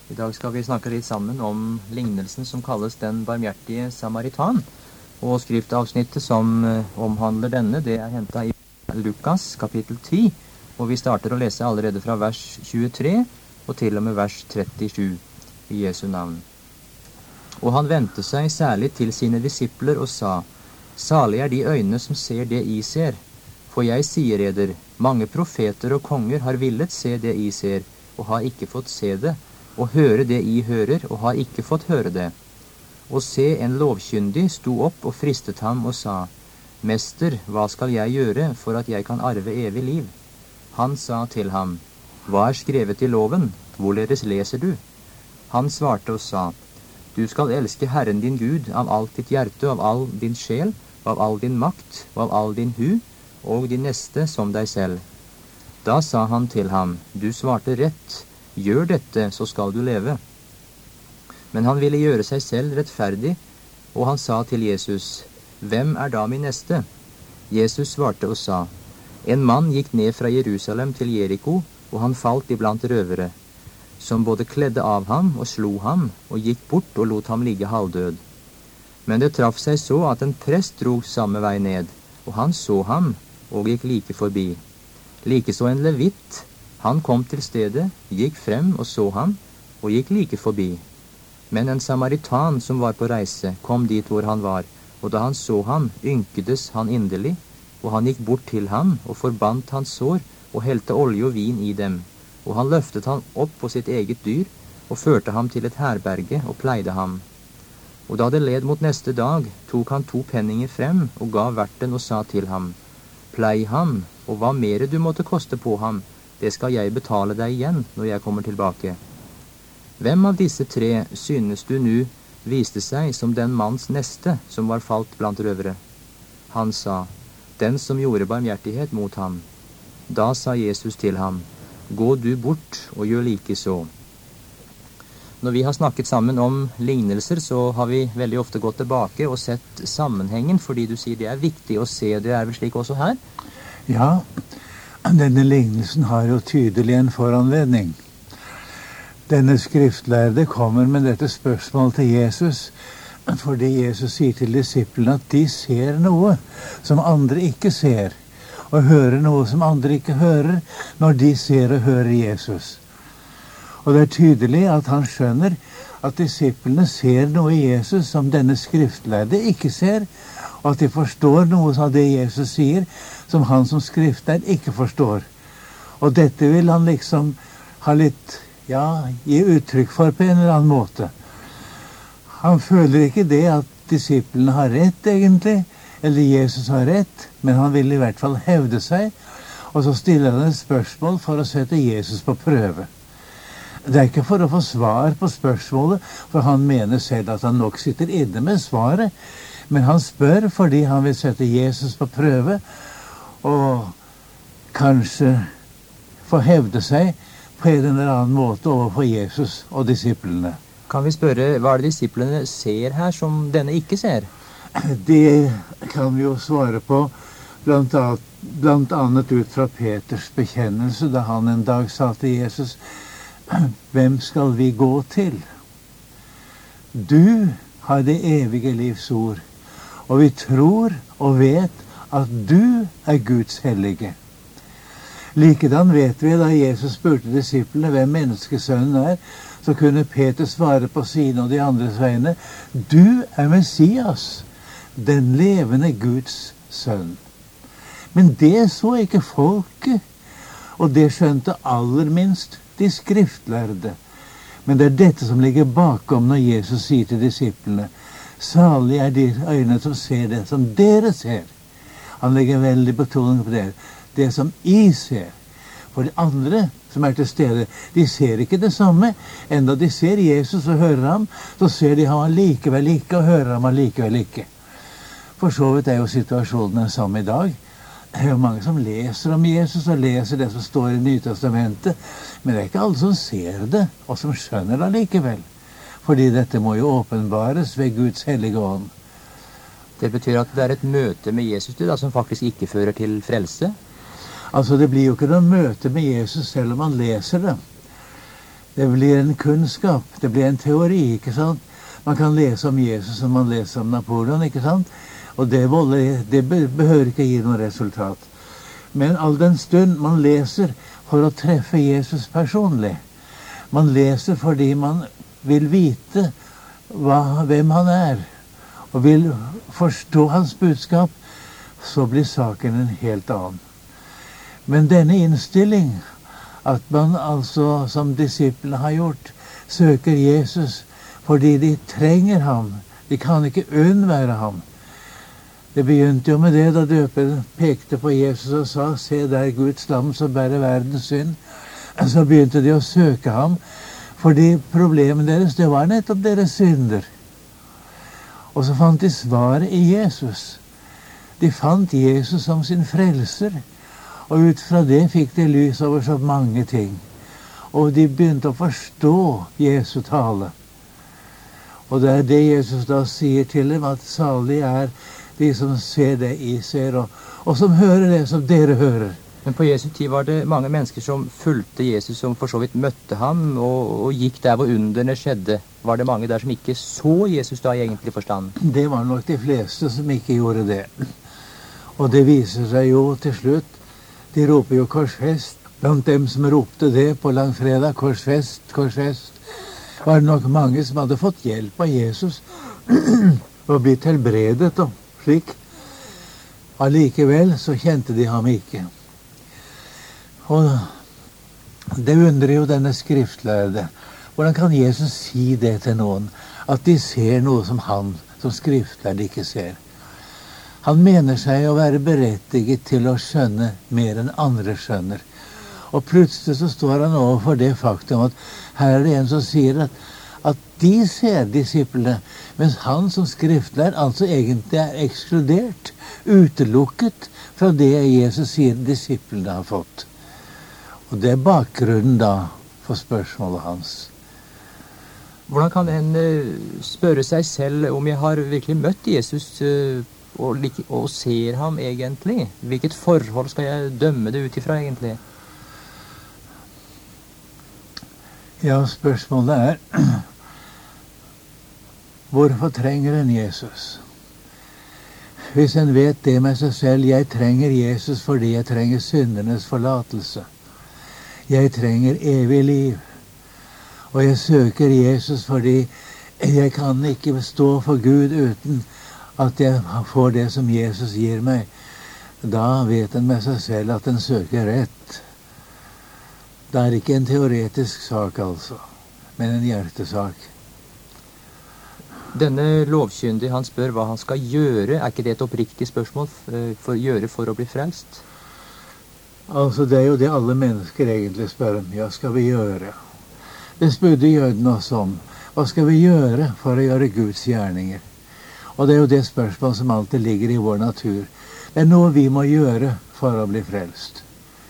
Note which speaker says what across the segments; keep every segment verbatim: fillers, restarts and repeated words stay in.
Speaker 1: I dag skal vi snakke litt sammen om lignelsen som kalles den barmhjertige samaritan. Og skriftavsnittet som omhandler denne, det er hentet i Lukas kapittel ti. Og vi starter å lese allerede fra vers tjuetre og til og med vers trettisju i Jesu navn. Og han vendte seg særlig til sine disipler og sa: Salig er de øyne som ser det I ser. For jeg sier eder, mange profeter og konger har villet se det I ser, og har ikke fått se det, og høre det I hører, og har ikke fått høre det. Og se, en lovkyndig sto opp og fristet ham og sa: Mester, hva skal jeg gjøre for at jeg kan arve evig liv? Han sa til ham: Hva er skrevet I loven? Hvorledes leser du? Han svarte og sa: Du skal elske Herren din Gud av alt ditt hjerte, av all din sjel, av all din makt, og av all din hu, og din neste som deg selv. Da sa han til ham: Du svarte rett, gjør dette, så skal du leve. Men han ville gjøre seg selv rettferdig, og han sa til Jesus: Hvem er da min neste? Jesus svarte og sa: En mann gikk ned fra Jerusalem til Jeriko, og han falt iblant røvere, som både kledde av ham og slo ham, og gikk bort og lot ham ligge halvdød. Men det traff seg så at en prest drog samme vei ned, og han så ham, og gikk like forbi. Likeså en levitt, han kom til stedet, gikk frem og så ham, og gikk like forbi. Men en samaritan som var på reise, kom dit hvor han var, og da han så ham, ynkedes han inderlig, og han gikk bort til ham, og forbandt hans sår, og helte olje og vin I dem. Og han løftet ham opp på sitt eget dyr, og førte ham til et herberge, og pleide ham. Og da det led mot neste dag, tok han to penninger frem, og gav verten og sa til ham: Plei ham, og hva mere du måtte koste på ham, det skal jeg betale deg igjen når jeg kommer tilbake. Hvem av disse tre synes du nu viste seg som den manns neste som var falt blant røvere? Han sa: Den som gjorde barmhjertighet mot ham. Da sa Jesus til ham: Gå du bort og gjør like så. Når vi har snakket sammen om lignelser, så har vi veldig ofte gått tilbake og sett sammenhengen, fordi du sier det er viktig å se. Det er vel slik også her?
Speaker 2: Ja, denne lignelsen har jo tydelig en foranledning. Denne skriftlærde kommer med dette spørsmålet til Jesus, fordi Jesus sier til disiplene at de ser noe som andre ikke ser, og hører noe som andre ikke hører, når de ser og hører Jesus. Og det er tydelig at han skjønner at disiplene ser noe I Jesus som denne skriftlærde ikke ser, og at de forstår noe av det Jesus sier, som han som skriftlærd ikke forstår. Og dette vil han liksom ha litt, ja, gi uttrykk for på en eller annen måte. Han føler ikke det at disiplene har rett egentlig, eller Jesus har rett, men han vil I hvert fall hevde seg, og så stiller han et spørsmål for å sette Jesus på prøve. Det er ikke for å få svar på spørsmålet, for han mener selv at han nok sitter inne med svaret, men han spør fordi han vil sette Jesus på prøve, og kanskje få hevde seg på en eller annen måte overfor Jesus og disiplene.
Speaker 1: Kan vi spørre, hva er det disiplene ser her som denne ikke ser?
Speaker 2: Det kan vi jo svare på blant annet, blant annet ut fra Peters bekjennelse, da han en dag sa til Jesus: Hvem skal vi gå til? Du har det evige livs ord, og vi tror og vet at du er Guds hellige. Likedan vet vi da Jesus spurte disiplene hvem menneskesønnen er, så kunne Peter svare på sine og de andres vegne: Du er Messias, den levende Guds sønn. Men det så ikke folket, og det skjønte aller minst de skriftlærde. Men det er dette som ligger bakom når Jesus sier til disiplene: Salig er de øyne som ser det som dere ser. Han legger veldig betoning på det. Det som I ser. For de andre som er til stede, de ser ikke det samme. Enda de ser Jesus og hører ham, så ser de ham allikevel ikke og hører ham allikevel ikke. For så vidt er jo situasjonen den samme I dag. Det er jo mange som leser om Jesus og leser det som står I Nytestamentet, men det er ikke alle som ser det og som skjønner det allikevel. Fordi dette må jo åpenbares ved Guds hellige ånd.
Speaker 1: Det betyr at det er et møte med Jesus da, som faktisk ikke fører til frelse?
Speaker 2: Altså, det blir jo ikke noe møte med Jesus selv om man leser det. Det blir en kunnskap, det blir en teori, ikke sant? Man kan lese om Jesus som man leser om Napoleon, ikke sant? Og det, volder, det behøver ikke gi noe resultat. Men all den stund man leser for å treffe Jesus personlig. Man leser fordi man vil vite hva, hvem han er, og vil forstå hans budskap, så blir saken en helt annen. Men denne innstilling, at man altså, som disiplene har gjort, søker Jesus fordi de trenger ham. De kan ikke unnvære ham. Det begynte jo med det da døperen pekte på Jesus og sa, se der Guds lam som bærer verdens synd. Så begynte de å søke ham, fordi problemet deres, det var nettopp deres synder. Og så fant de svaret i Jesus. De fant Jesus som sin frelser, og ut fra det fikk de lys over så mange ting. Og de begynte å forstå Jesu tale. Og det er det Jesus da sier til dem, at salig er de som ser det I ser, og, og som hører det som dere hører.
Speaker 1: Men på Jesu tid var det mange mennesker som fulgte Jesus, som for så vidt møtte ham, og, og gikk der hvor underne skjedde. Var det mange der som ikke så Jesus da I egentlig forstand?
Speaker 2: Det var nok de fleste som ikke gjorde det. Og det viser seg jo til slutt. De roper jo korsfest. Blant dem som ropte det på langfredag, korsfest, korsfest, var det nok mange som hadde fått hjelp av Jesus og blitt helbredet og slik. Allikevel så kjente de ham ikke. Og det undrer jo denne skriftlærde. Hvordan kan Jesus si det til noen? At de ser noe som han, som skriftlærde, ikke ser. Han mener seg å være berettiget til å skjønne mer enn andre skjønner. Og plutselig så står han overfor det faktum at her er det en som sier at, at de ser disiplene, mens han som skriftlærd altså egentlig er ekskludert, utelukket fra det Jesus sier disiplene har fått. Og det er bakgrunnen da for spørsmålet hans.
Speaker 1: Hvordan kan en uh, spørre seg selv om jeg har virkelig møtt Jesus uh, og, og ser ham egentlig? Hvilket forhold skal jeg dømme det ut ifra egentlig?
Speaker 2: Ja, spørsmålet er hvorfor trenger en Jesus? Hvis en vet det med seg selv, jeg trenger Jesus fordi jeg trenger syndernes forlatelse. Jeg trenger evig liv. Og jeg søker Jesus fordi jeg kan ikke stå for Gud uten at jeg får det som Jesus gir meg. Da vet en med seg selv at en søker rett. Det er ikke en teoretisk sak altså, men en hjertesak.
Speaker 1: Denne lovkyndige, han spør hva han skal gjøre. Er ikke det et oppriktig spørsmål for å gjøre for å bli frelst?
Speaker 2: Altså, det er jo det alle mennesker egentlig spør om. Ja, skal vi gjøre? Det spurte jødene også om. Hva skal vi gjøre for å gjøre Guds gjerninger? Og det er jo det spørsmål som alltid ligger i vår natur. Det er noe vi må gjøre for å bli frelst.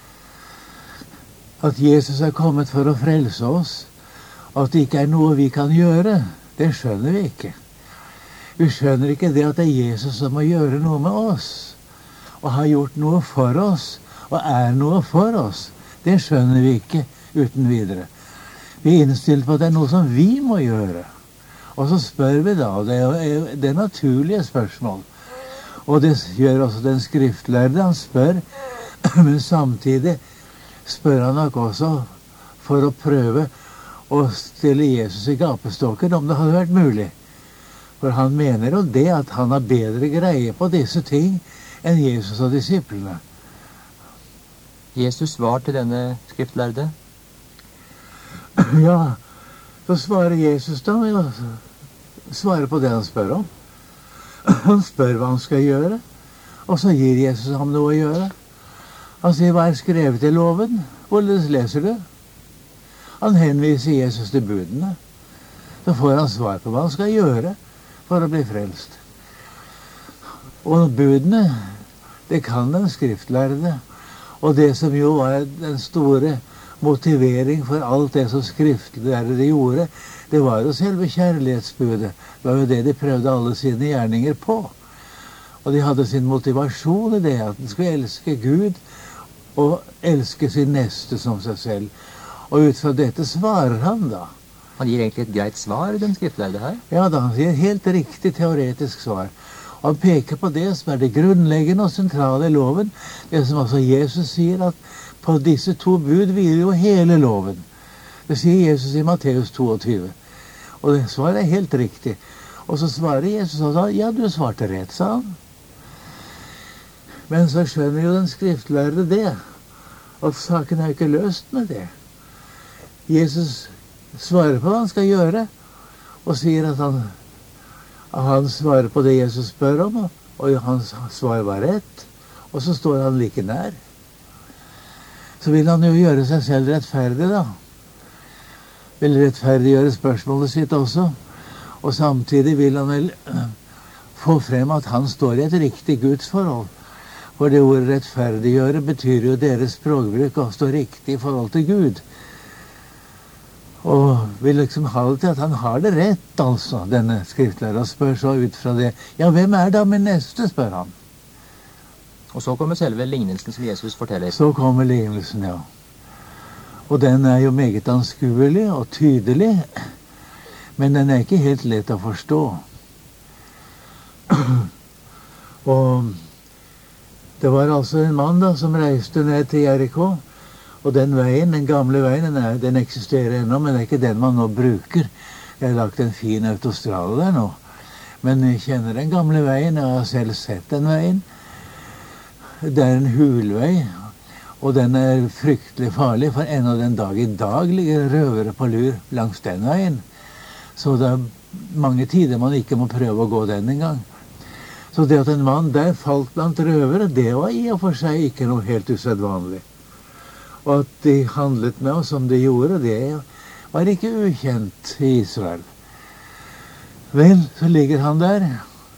Speaker 2: At Jesus er kommet for å frelse oss, og at det ikke er noe vi kan gjøre, det skjønner vi ikke. Vi skjønner ikke det at det er Jesus som må gjøre noe med oss, og har gjort noe for oss, og er noe for oss. Det skjønner vi ikke uten videre. Vi er innstilt på at det er noe som vi må gjøre. Og så spør vi da, og det er det naturlige spørsmål. Og det gjør også den skriftlærde, han spør, men samtidig spør han nok også for å prøve å stille Jesus i gapestokken, om det hadde vært mulig. For han mener jo det at han har bedre greie på disse ting enn Jesus og disiplene.
Speaker 1: Jesus svar til denne skriftlærde?
Speaker 2: Ja, så svarer Jesus da, ja, svarer på det han spør om. Han spør hva han skal gjøre, og så gir Jesus ham noe å gjøre. Han sier, hva er skrevet i loven? Hvorledes leser du? Han henviser Jesus til budene. Så får han svar på hva han skal gjøre for å bli frelst. Og budene, det kan den skriftlærde. Og det som jo var den store motivering for alt det som skriftlærde gjorde, det var jo selve kjærlighetsbudet. Det var jo det de prøvde alle sine gjerninger på. Og de hadde sin motivasjon i det, at de skulle elske Gud og elske sin neste som seg selv. Og ut fra dette svarer han da.
Speaker 1: Han gir egentlig et greit svar, den skriftlærde her.
Speaker 2: Ja da, han sier helt riktig teoretisk svar. Og han peker på det som er det grunnleggende og sentrale i loven. Det som altså Jesus sier, at på disse to bud hviler jo hele loven. Det sier Jesus i Matteus toogtyve. Og det svaret er helt riktig. Og så svarer Jesus og sa, ja, du svarte rett, sa han. Men så skjønner jo den skriftlærde det, at saken er jo ikke løst med det. Jesus svarer på hva han skal gjøre, og sier at han, at han svarer på det Jesus spør om, og hans svar var rett, og så står han like nær. Så vil han jo gjøre seg selv rettferdig da. Vil rettferdiggjøre spørsmålet sitt også, og samtidig vil han vel få frem at han står i et riktig gudsforhold. For det ordet rettferdiggjøre betyr jo deres språkbruk å stå riktig i forhold til Gud. Og vil liksom ha det til at han har det rett, altså, denne skriftlærer, og spør så ut fra det. Ja, hvem er da min neste, spør han.
Speaker 1: Og så kommer selve lignelsen som Jesus forteller.
Speaker 2: Så kommer lignelsen, ja. Og den er jo meget anskuelig og tydelig, men den er ikke helt lett å forstå. Og det var altså en mann da som reiste ned til Jericho, og den veien, den gamle veien, den, er, den eksisterer ennå, men det er ikke den man nå bruker. Jeg har lagt en fin autostrade der nå. Men jeg kjenner den gamle veien, jeg har selv sett den veien. Det er en hulvei, og den er fryktelig farlig, for ennå den dag i dag ligger røvere på lur langs den veien. Så det er mange tider man ikke må prøve å gå den en gang. Så det at en mann der falt blant røvere, det var i og for seg ikke noe helt usedvanlig. Og at de handlet med oss som de gjorde, det var ikke ukjent i Israel. Vel, så ligger han der.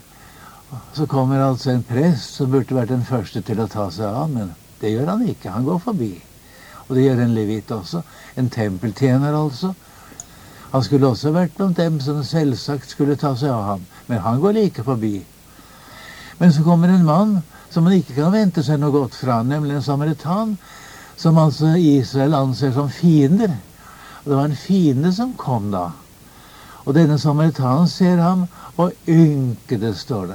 Speaker 2: Så kommer altså en prest som burde vært den første til å ta seg av, men det gjør han ikke. Han går forbi. Og det gjør en levit også. En tempeltjener altså. Han skulle også vært blant dem som selvsagt skulle ta seg av ham, men han går like forbi. Men så kommer en mann som man ikke kan vente seg noe godt fra, nemlig en samaritan, som altså Israel anser som fiender. Og det var en fiende som kom da. Og denne samaritanen ser ham, og ynkede, står det.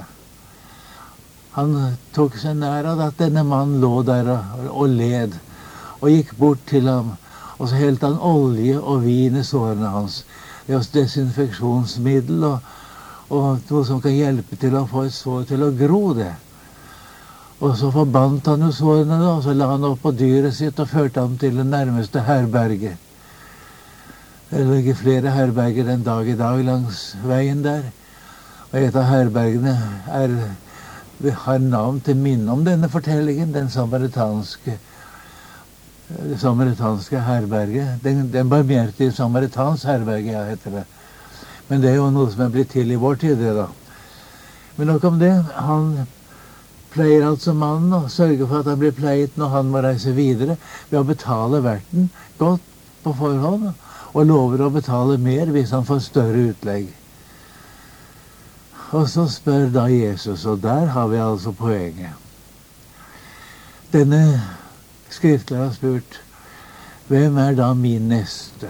Speaker 2: Han tok seg nær av at denne mannen lå der og, og led, og gikk bort til ham, og så helte han olje og vin i sårene hans. Det er desinfeksjonsmiddel og, og noe som kan hjelpe til å få et sår til å gro det. Og så forbandt han jo sårene da, og så la han opp på dyret sitt og førte ham til den nærmeste herberget. Det ligger flere herberger den dag i dag langs veien der. Og et av herbergene er, har navn til minne om denne fortellingen, den samaritanske, det samaritanske herberget. Den, den barmhjertige samaritans herberge, ja, heter det. Men det er jo noe som er blitt til i vår tid, det da. Men nok om det. Han pleier altså mannen og sørger for at han blir pleiet når han må reise videre, ved å betale verten godt på forhånd, og lover å betale mer hvis han får større utlegg. Og så spør da Jesus, og der har vi altså poenget. Denne skriftlæreren har spurt, hvem er da min neste?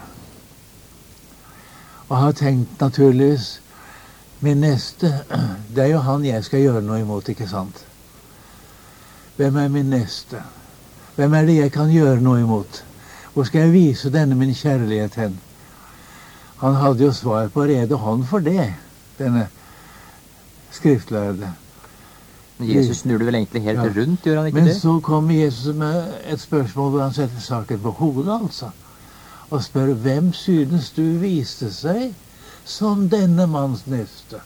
Speaker 2: Og har tenkt naturligvis, min neste, det er jo han jeg skal gjøre noe imot, ikke sant? Hvem er min neste? Hvem er det jeg kan gjøre noe imot? Hvor skal jeg vise denne min kjærlighet hen? Han hadde jo svar på rede hånd for det, denne skriftlærde.
Speaker 1: Men Jesus snur det vel egentlig helt
Speaker 2: ja.
Speaker 1: rundt, gjør han ikke
Speaker 2: Men
Speaker 1: det?
Speaker 2: Men så kommer Jesus med et spørsmål hvor han setter saken på hodet, altså. Og spør, hvem synes du viste seg som denne manns neste?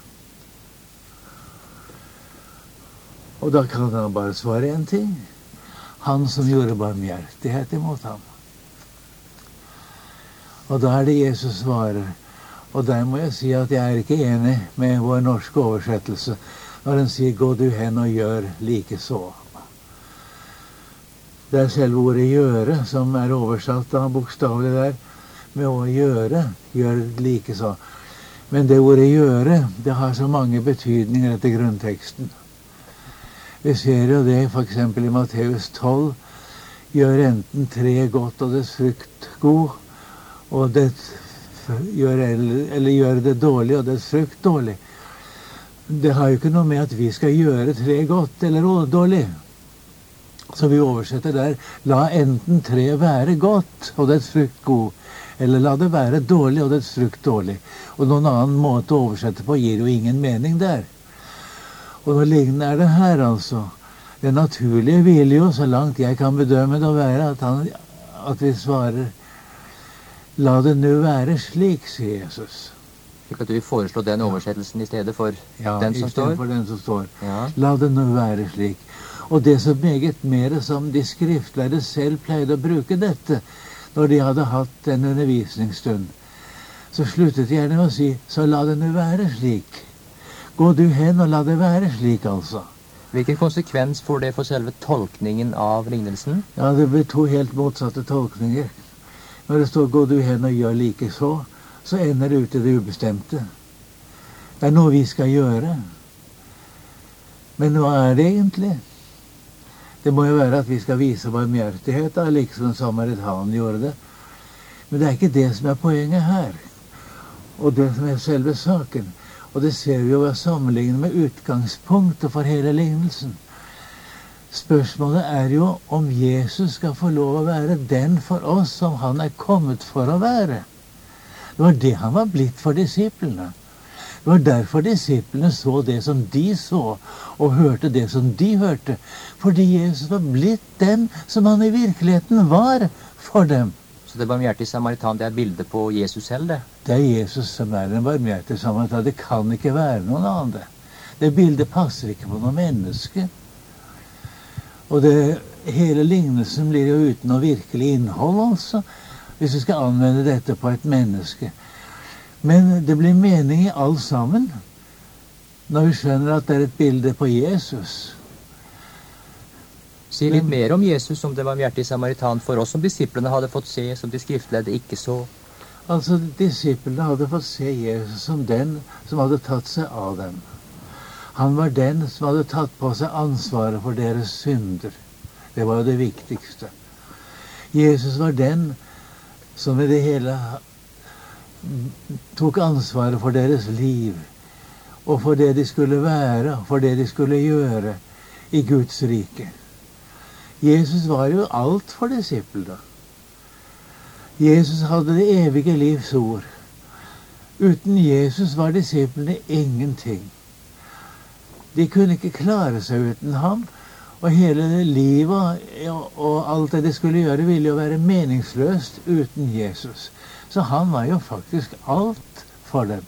Speaker 2: Og da kan han bare svare en ting. Han som gjorde barmhjertighet imot ham. Og da er det Jesus svarer. Og der må jeg si at jeg er ikke enig med vår norske oversettelse når den sier, gå du hen og gjør like så. Det er selve ordet gjøre som er oversatt da bokstavelig der, med å gjøre, gjør like så. Men det ordet gjøre, det har så mange betydninger etter grunnteksten. Vi ser jo det for eksempel i Matteus tolv, gjør enten tre godt og dets frukt god, og det gjør, eller, eller gjør det dårlig, og dets frukt dårlig. Det har jo ikke noe med at vi skal gjøre tre godt eller dårlig. Så vi oversetter der, la enten tre være godt og dets frukt god, eller la det være dårlig og dets frukt dårlig. Og noen annen måte å oversette på gir jo ingen mening der. Og noe lignende er det her, altså. Det naturlige vil jo, så langt jeg kan bedømme det, å være at, han, at vi svarer, la det nå være slik, sier Jesus.
Speaker 1: Slik at du vil foreslå den oversettelsen i stedet for
Speaker 2: ja,
Speaker 1: den som står? Ja, i stedet
Speaker 2: for den som står.
Speaker 1: Ja.
Speaker 2: La det nå være slik. Og det så meget mer som de skriftlærde selv pleide å bruke dette, når de hadde hatt en undervisningsstund, så sluttet de gjerne med å si, så la det nå være slik. Gå du hen og la det være slik, altså.
Speaker 1: Hvilken konsekvens får det for selve tolkningen av lignelsen?
Speaker 2: Ja, det blir to helt motsatte tolkninger. Når det står, gå du hen og gjør like så, så ender det ut i det ubestemte. Det er noe vi skal gjøre. Men hva er det egentlig? Det må jo være at vi skal vise barmhjertighet, da, liksom Samaritanen gjorde det. Men det er ikke det som er poenget her. Og det som er selve saken. Og det ser vi jo ved å sammenligne med utgangspunktet for hele lignelsen. Spørsmålet er jo om Jesus skal få lov å være den for oss som han er kommet for å være. Det var det han var blitt for disiplene. Det var derfor disiplene så det som de så, og hørte det som de hørte. Fordi Jesus var blitt den som han i virkeligheten var for dem.
Speaker 1: Så det barmhjertige samaritan, det er bildet på Jesus selv, det?
Speaker 2: Det er Jesus som er en barmhjertig samaritan. Det kan ikke være noen annen det. Det bildet passer ikke på noe menneske. Og det, hele lignelsen blir jo uten noe virkelig innhold, altså, hvis vi skal anvende dette på et menneske. Men det blir mening i alt sammen, når vi skjønner at det er et bilde på Jesus.
Speaker 1: Si litt mer om Jesus som det barmhjertige samaritan for oss som disiplene hadde fått se, som de skriftlærde ikke så.
Speaker 2: Altså, disiplene hadde fått se Jesus som den som hadde tatt seg av dem. Han var den som hadde tatt på seg ansvaret for deres synder. Det var jo det viktigste. Jesus var den som i det hele tok ansvaret for deres liv, og for det de skulle være, for det de skulle gjøre i Guds rike. Jesus var jo alt for disiplene. Jesus hadde det evige livs ord. Uten Jesus var disiplene ingenting. De kunne ikke klare seg uten ham, og hele livet og alt det de skulle gjøre ville jo være meningsløst uten Jesus. Så han var jo faktisk alt for dem.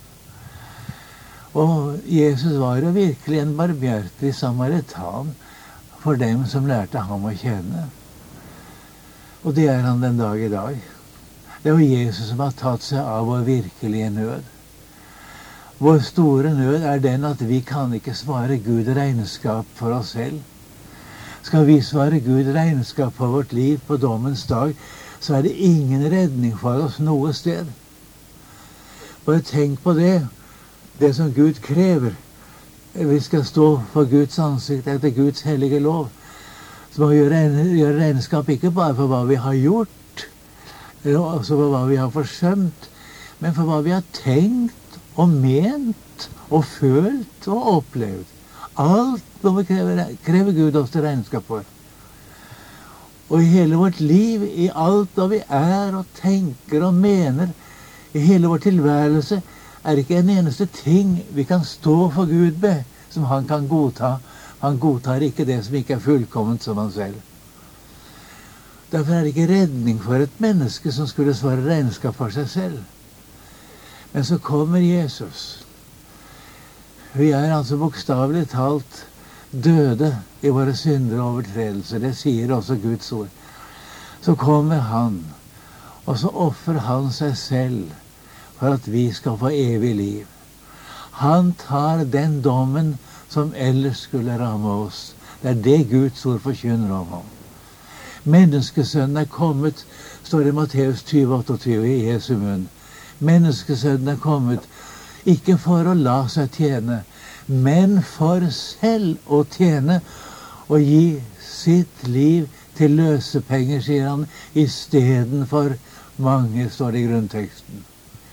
Speaker 2: Og Jesus var jo virkelig en barmhjertig samaritan for dem som lærte ham å kjenne. Og det er han den dag i dag. Det er jo Jesus som har tatt seg av vår virkelige nød. Vår store nød er den at vi kan ikke svare Gud regnskap for oss selv. Skal vi svare Gud regnskap for vårt liv på dommens dag, så er det ingen redning for oss noe sted. Bare tenk på det, det som Gud krever. Vi skal stå for Guds ansikt etter Guds hellige lov. Så må vi gjøre, gjøre regnskap ikke bare for hva vi har gjort, eller også for hva vi har forsømt, men for hva vi har tenkt og ment og følt og opplevd. Alt må vi kreve, kreve Gud oss til regnskap for. Og i hele vårt liv, i alt hva vi er og tenker og mener, i hele vår tilværelse, er det ikke en eneste ting vi kan stå for Gud med, som han kan godta. Han godtar ikke det som ikke er fullkomment som han selv. Derfor er det ikke redning for et menneske som skulle svare regnskap for seg selv. Men så kommer Jesus. Vi er altså bokstavelig talt døde i våre synder og overtredelser. Det sier også Guds ord. Så kommer han, og så offer han seg selv for at vi skal få evig liv. Han tar den dommen som ellers skulle ramme oss. Det er det Guds ord forkynner om ham. Menneskesønnen er kommet, står det i Matteus tyve otteogtyve i Jesu munn. Menneskesønnen er kommet, ikke for å la seg tjene, men for selv å tjene og gi sitt liv til løsepenger, sier han, i stedet for mange, står det i grunnteksten.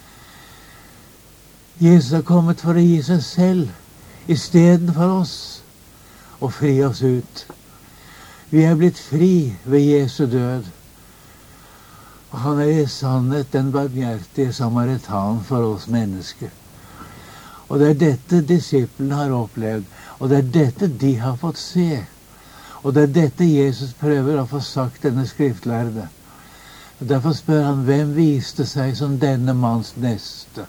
Speaker 2: Jesus har kommet for å gi seg selv i stedet for oss og fri oss ut. Vi er blitt fri ved Jesu død. Og han er i sannhet den barmhjertige samaritan for oss mennesker. Og det er dette disiplene har opplevd, og det er dette de har fått se. Og det er dette Jesus prøver å få sagt denne skriftlærde. Og derfor spør han, hvem viste seg som denne manns neste?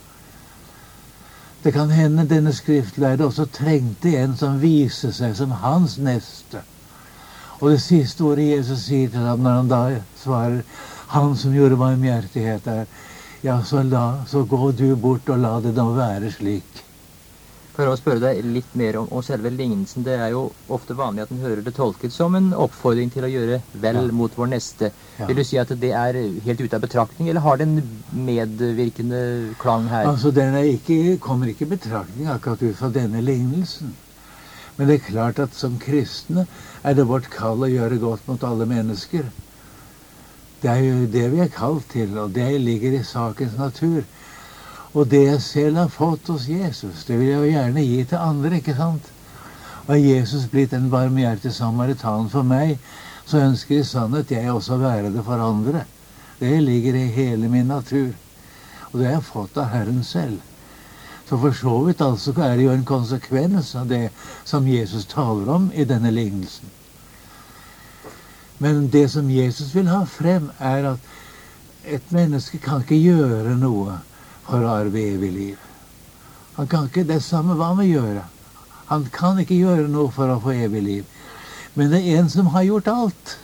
Speaker 2: Det kan hende denne skriftlærde også trengte en som viser seg som hans neste. Og det siste ordet Jesus sier til ham når han da svarer, han som gjorde barmhjertighet er, ja, så, la, så gå du bort og la det nå være slik.
Speaker 1: For å spørre deg litt mer om, om selve lignelsen, det er jo ofte vanlig at den hører det tolket som en oppfordring til å gjøre vel ja. mot vår neste. Ja. Vil du si at det er helt ute av betraktning, eller har det en medvirkende klang her?
Speaker 2: Altså, den er ikke, kommer ikke i betraktning akkurat ut fra denne lignelsen. Men det er klart at som kristne er det vårt kall å gjøre godt mot alle mennesker. Det er jo det vi er kalt til, og det ligger i sakens natur. Og det jeg selv har fått hos Jesus, det vil jeg jo gjerne gi til andre, ikke sant? Og er Jesus blitt en barmhjertig samaritan for meg, så ønsker i sannhet jeg også å være det for andre. Det ligger i hele min natur. Og det har jeg fått av Herren selv. Så for så vidt altså er det jo en konsekvens av det som Jesus taler om i denne lignelsen. Men det som Jesus vil ha frem er at et menneske kan ikke gjøre noe for å arve evig liv. Han kan ikke, det samme hva han vil gjøre. Han kan ikke gjøre noe for å få evig liv. Men det er en som har gjort alt.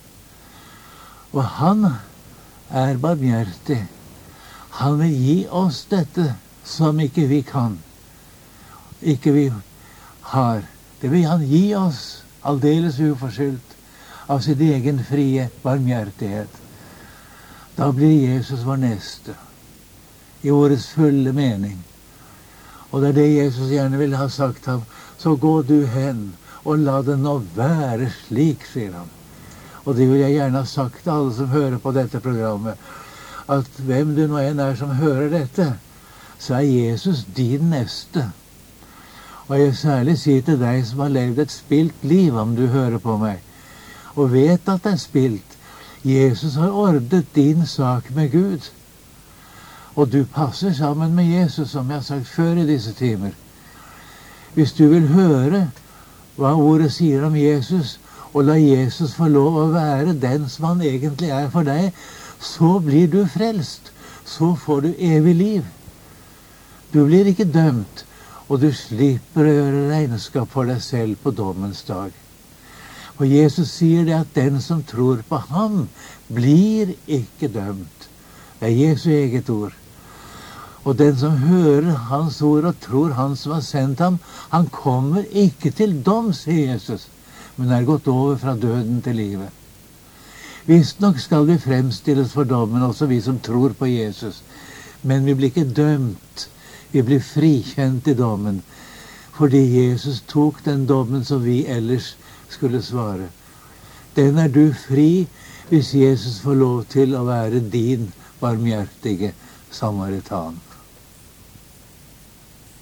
Speaker 2: Og han er barmhjertig. Han vil gi oss dette som ikke vi kan. Ikke vi har. Det vil han gi oss aldeles uforskyldt av sin egen frie barmhjertighet. Da blir Jesus vår neste. I ordets fulle mening. Og det er det Jesus gjerne vil ha sagt ham. Så gå du hen, og la det nå være slik, sier han. Og det vil jeg gjerne ha sagt til alle som hører på dette programmet, at hvem du nå en er som hører dette, så er Jesus din neste. Og jeg særlig sier til deg som har levd et spilt liv, om du hører på meg, og vet at det er spilt. Jesus har ordnet din sak med Gud. Og du passer sammen med Jesus, som jeg har sagt før i disse timer. Hvis du vil høre hva ordet sier om Jesus, og la Jesus få lov å være den som han egentlig er for deg, så blir du frelst. Så får du evig liv. Du blir ikke dømt, og du slipper å gjøre regnskap for deg selv på dommens dag. Og Jesus sier det at den som tror på ham, blir ikke dømt. Det er Jesu eget ord. Og den som hører hans ord og tror han som har sendt ham, han kommer ikke til dom, sier Jesus, men er gått over fra døden til livet. Visstnok skal vi fremstilles for dommen, også vi som tror på Jesus, men vi blir ikke dømt. Vi blir frikjent i dommen, fordi Jesus tok den dommen som vi ellers skulle svare. Den er du fri hvis Jesus får lov til å være din barmhjertige samaritan.